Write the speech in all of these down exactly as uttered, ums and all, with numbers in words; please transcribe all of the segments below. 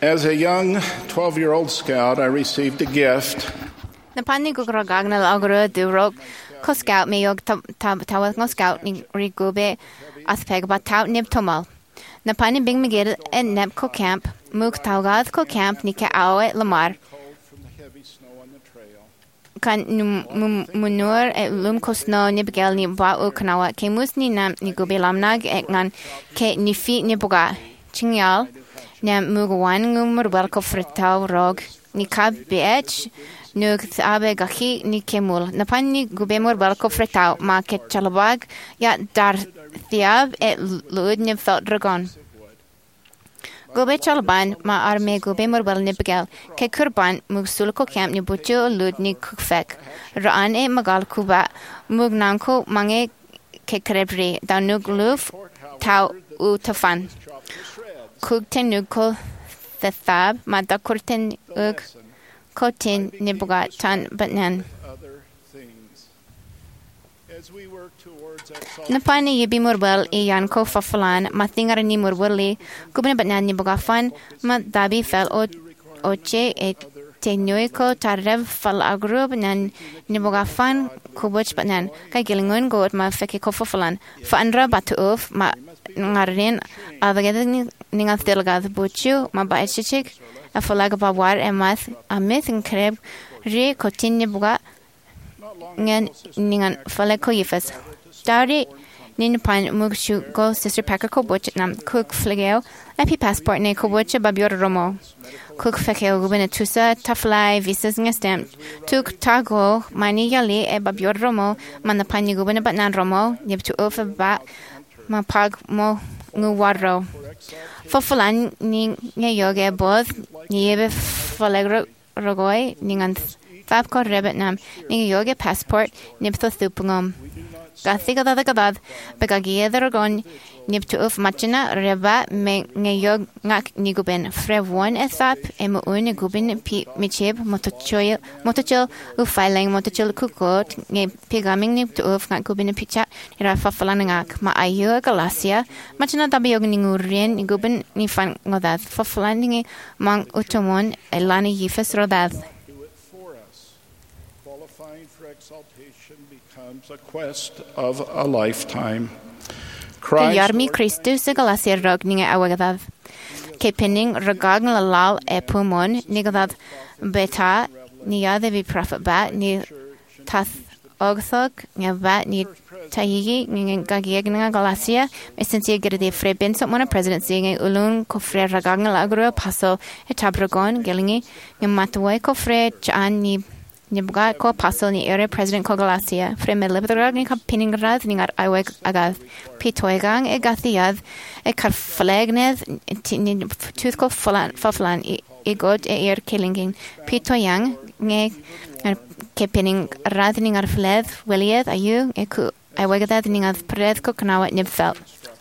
As a young twelve-year-old scout, I received a gift. Na pani go gagnal agro durok ko scout me yog tawat ngo scout ni rigube as peg ba taw nib tomal. Na pani bing migir en neb ko camp muk tawgad ko camp ni ka awe lamar. Kan munur e lum ko snow ni begel ni ba o kanawa ke mus ni nam ni gube lamnag ek ngan ke ni fi ni boga chingyal na mugwan ngumur bal ko fritaw rog ni ka bech Nug abe gachi ni kemul. Na pan ni gubemur bal ko fretaw ma ke chalabag ya dar thiab et lud ni felt dragon. Gube chalaban ma arme gubemur bal ni begel ke kurban mugsul ko camp ni bucho lud ni kukfek. Raan e magal kuba mugnam ko mange ke krebri da nug luf tau u tafan. Kugten nug ko thethab ma da kurten ug Kotin nibuga tan batnan. Napani yibi murbal e yanko fafalan mathingar ni murbali gubne batnan nibuga fan ma dabi fel o oche e tenuiko tarrev fal agrub nan nibuga fan kubuch batnan ka gilingun god ma feke ko fafalan fa andra batu of ma ngarin avagad ninga telgad buchu ma baechik a falaga ba war e math a myth and crab re continue buga ngan ningan falako yifas dari nin pan mugshu go sister packer ko butch nam cook flageo epi passport ne ko butch babior romo cook fakeo gubena tusa tafly visas nga stamp tuk tago mani yali e babior romo man pan ni gubena bat nan romo nib to over ba ma pag mo ngu warro Fofulan ni yoga both niebe falegro rogoi ningan fab ko rebet nam ni yoga passport nibto thupungom Gathiga da gadad begagie dragon nibto of machina reba me ngayog ngak niguben frev one esap em un gubin pi micheb motochoy motochel u filing motochel kukot nge pigaming nibto of ngak gubin picha ira fafulan ngak ma ayo galasia machina tabiog ningurien niguben ni fan ngodad fafulan ngi mang utomon elani yifes rodad A quest of a lifetime. Ke yarmi Christus e galasir rog ninge awagadad. Ke pinning ragag lalal e pumon nigadad beta ni yade vi prophet bat ni tath ogthog nga bat ni tayigi ninge gagieg ninga galasia esentia gerede fre benso mona presidency nge ulun ko fre ragag lagro paso e tabragon gelingi nge matwai ko fre chan ni Nibuga ko pasol ni ere President ko Galacia freme libdrag ni pinning rad ni ar aweg agad pitoegang e gathiad e kar flagned ni tooth ko falan faflan e god e er killinging pitoyang nge ke pinning rad ni ar fled welied ayu e ku aweg agad ni ar pred ko knawa nibfel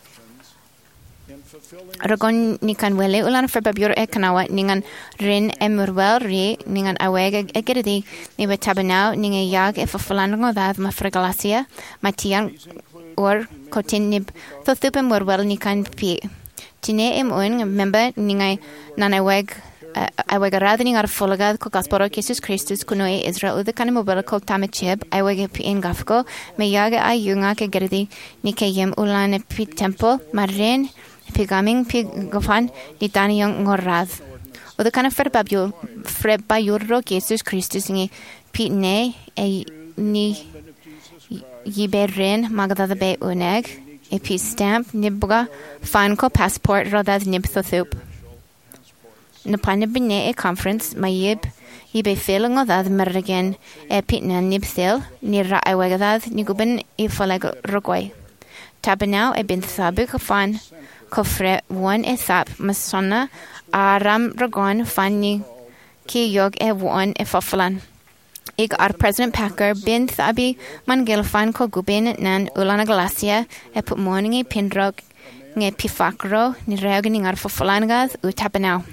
Ragon ni kan wele ulan for babior e kanawa ningan rin emurwel ri ningan aweg e geredi ni betabanau ninga yag e fafulan ngodad ma fragalasia matian or kotin nib to thupe murwel ni kan pi tine em un member ninga nan aweg aweg arad ningar folagad ko gasporo Jesus Christus kuno e Israel ude kan mobile ko tamecheb aweg pi en gafko me yag ay yunga ke geredi ni ke yem ulan e pi temple marin Pigaming pigofan ni tani yung ngorad. O the kind of ferbabyo freb by yurro Jesus Christus ngi pitne e ni yiberin magdada be uneg e pi stamp nibga fan ko passport rodad nibthothup. Napane bine e conference ma yib yibe feeling odad mergen e pitna nibthil ni ra awegadad ni guben e faleg rogway. Tabanau e bin thabuk fan Kofre one e thap masona aram ragon fani ki yog e one e fofulan. Ig ar President Packer bin thabi man gilfan ko gubin nan ulana galasia e put morning e pindrog nge pifakro ni reogening ar fofulangas u tabanau.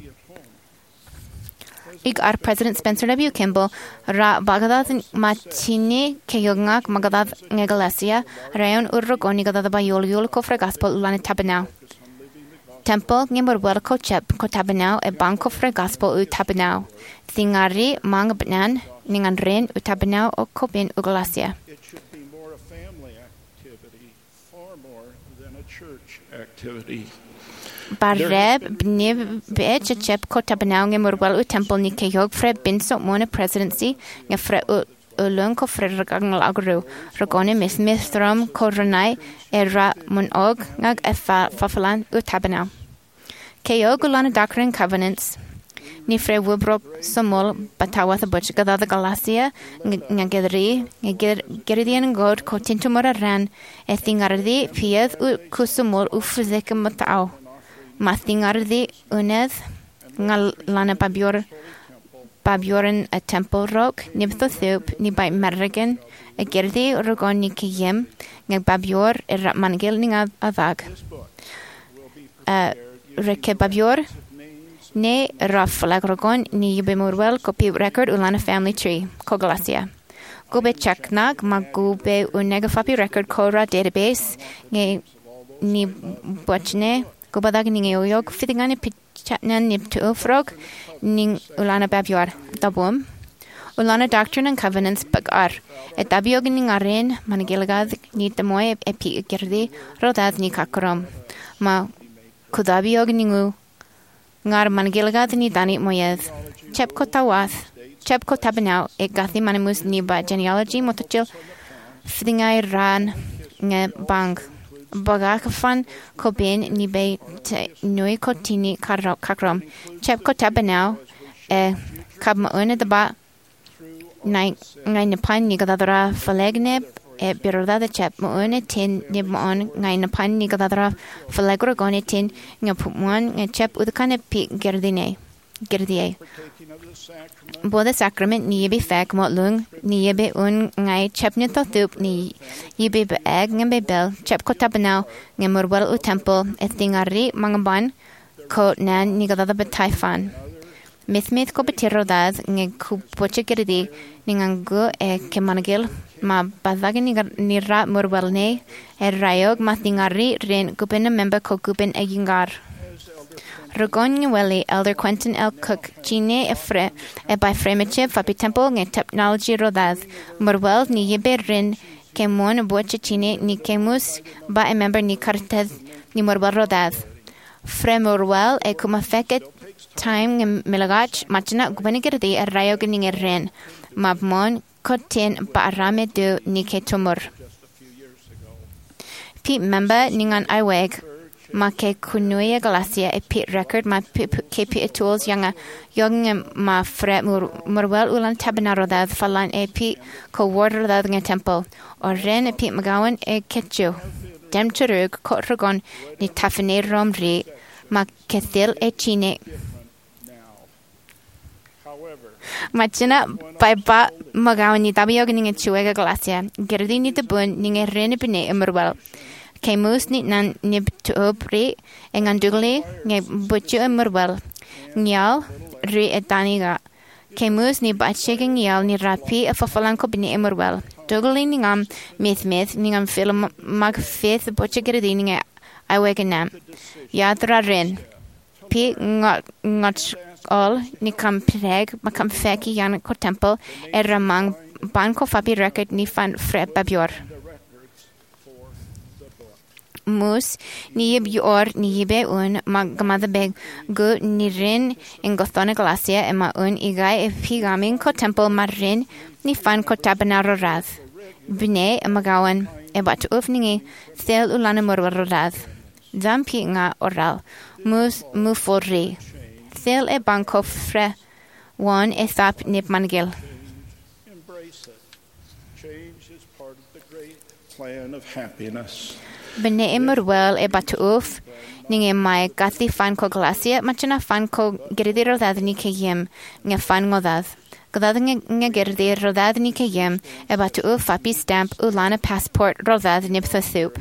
Ig ar President Spencer W. Kimball ra bagadad matini ke yogngak magadad ngegalasia rayon urrogoni gadad ba yol yol kofra gospel ulane tabanau. temple nge morwell ko chep ko tabanao e banko fre gospel u tabanao. Thingari mang banan ningan ren u tabanao o kopin u galasia. It should be more a family activity, far more than a church activity. Barreb bnib beche chep ko tabanao nge morwell u temple ni ke yog fre binso mona presidency nge fre u ulun ko fre ragang agru ragone mis mithram ko ranai era mun og ngag e fafalan u tabanao. Ke yog ulana doctrine covenants ni fre wubrok somol batawath butch gada the galasia nga gedri nga geridian god ko tintumora ran e thingardi pieth u kusumol u fizek matao ma thingardi uneth nga lana babior babioren a temple rock nibtho thup ni by merrigan a gerdi rogon ni kiyem nga babior e mangel ninga avag a reke babior ne raflagrogon ni be morwell copy record ulana family tree kogalasia gobe checknag magube unega fapi record cora database nge ni bochne gobadag ni oyog fitingane pitchatnan nip to frog ning ulana babior dabum ulana doctrine and covenants bagar et dabiog ning aren mangelagad ni tamoy epi gerdi rodad ni kakrom ma kudabiog ningu ngar mangelagad ni dani moyed chep ko tawath chep ko tabanao e gathi manamus ni ba genealogy motochil fdingai ran nge bang bagak fan ko ben ni be noi ko tini kakrom chep ko tabanao e kab ma une de ba nai ngai ne pan ni gadadra falegne e biroda de chep ma une tin ni mon ngai ne pan ni gadadra falegro gone tin nga pumwan nga chep udkane pi gerdine gerdie Boda sacrament ni yebe fek mo lung ni yebe un ngai chep ni to thup ni yebe be eg nge bel chep ko tabanao nge morwell u temple e thingari mangaban ko nan ni gadada be taifan Myth ko betirodad nge ku poche gerdi ningangu e kemanagil ma badagi ni ra morwell ne e rayog ma thingari ren gupen member ko gupen egingar Rogon Welly, Elder Quentin L. Cook, Gine Efre, e by Fremiche, Fapi Temple, nge technology rodaz, Morwell, ni yebe rin, ke mon boche chine, ni kemus, ba e member ni kartez, ni Morwell rodaz. Fre Morwell, e kuma feket, time nge milagach, machina gubenigirdi, e rayog ni nge rin, mabmon, kotin, ba arame du, ni ke tumur. Pete member, ningan iweg, ma ke kunuia galasia e pit record ma ke pit tools yanga young ma fre morwell ulan tabanaro da falan e pit ko water da nge temple or ren e pit magawan e ketchu dem churug ko rogon ni tafene romri ma kethil e chine Machina by ba magawan ni tabiog ni chuega galasia gerdi ni de bun ni ren e bine e morwell Ke mus ni nan nib to opri engan dugle nge butchu morwell nyal ri etaniga ke mus ni batchege nyal ni rapi e fafalan ko bini morwell dugle ni ngam myth myth ni ngam film mag faith butchu gerdi ni awegenam yadra ren pi ngot ngot all ni kam preg ma kam feki yan ko temple e ramang ban ko fabi record ni fan fre babior Mus ni yib yor ni yibe un ma gamada beg go ni rin in gothona galasia e ma un igai e pigamin ko temple ma rin ni fan ko tabanaro raz. Bine e magawan e bat ufningi thel ulana morwaro raz. Zam pi nga oral mus mu forri. Thel e banko fre wan e thap nip mangil. Embrace it. Change is part of the great plan of happiness. Bene morwell e batu uf ninge mai gathi fan ko glasia machina fan ko gerdi rodad ni ke yem nge fan ngodad godad nge nge gerdi rodad ni ke yem e batu uf fapi stamp ulana passport rodad ni ptha thup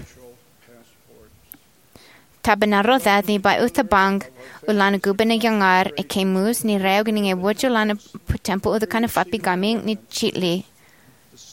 tabana rodad ni by utabang ulana gubene yangar e ke mus ni reog ninge wujulana tempo the kind of fapi gaming ni chitli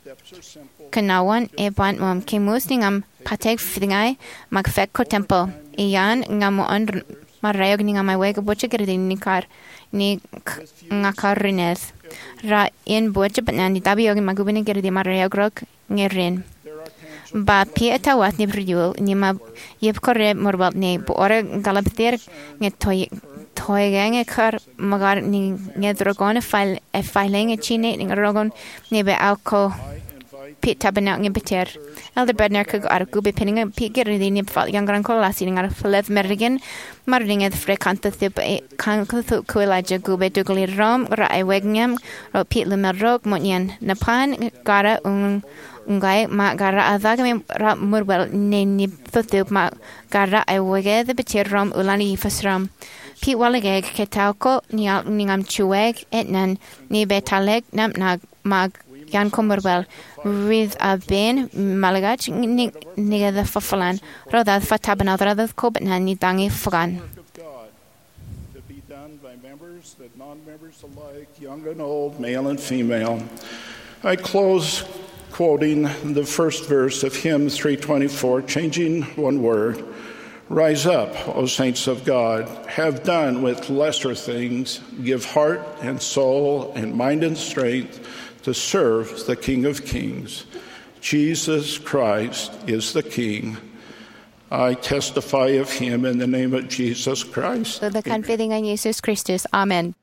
Kanawan e bant mom ke mus ningam pateg fidingai mag fek ko temple Iyan nga moon marayog ni nga may wega butcha girdin ni kar ni nga karinez. Ra in butcha batnan ni tabi yogi magubin girdi marayog rok ngirin. Ba pi etawat ni bryul ni ma yep korre morbal ni bu ora galabter nge toy toy gange kar magar ni nge drogon file e filing e chine ni rogon ni be alko pit tabana nge beter. Elder Bednar kug ar gube pinning pi girdi ni fal yangran kolasi ni ar flev merrigan marring ed frekanta tip kan kuthu kuelaja gube dugli rom ra e wegngam ro pit lumerrog monyan napan gara un Ngai ma gara adagame ra murbel neni thutup ma gara ai wege the betirrom ulani fasram pi walegeg ketauko nial ningam chueg etnan ni betaleg nam nag mag yan komurbel with a ben malagach ni niga the fafalan rodad fatabana rodad kobat ni dangi fogan to be done by members that non-members alike, young and old, male and female. I close quoting the first verse of hymn three twenty-four, changing one word. Rise up, O saints of God, have done with lesser things, give heart and soul and mind and strength to serve the King of Kings. Jesus Christ is the King. I testify of him in the name of Jesus Christ. So the confiding in Jesus Christus. Amen.